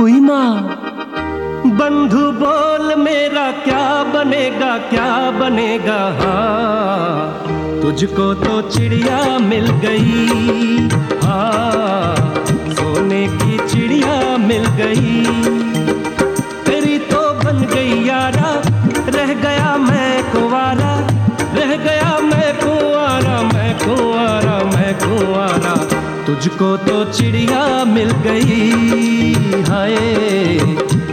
हुई माँ। बंधु बोल मेरा क्या बनेगा हाँ, तुझको तो चिड़िया मिल गई हाँ, सोने की चिड़िया मिल गई। तेरी तो बन गई यारा, रह गया मैं कुंवारा, रह गया मैं कुंवारा, मैं कुंवारा, मैं कुंवारा। तुझको तो चिड़िया मिल गई हाय,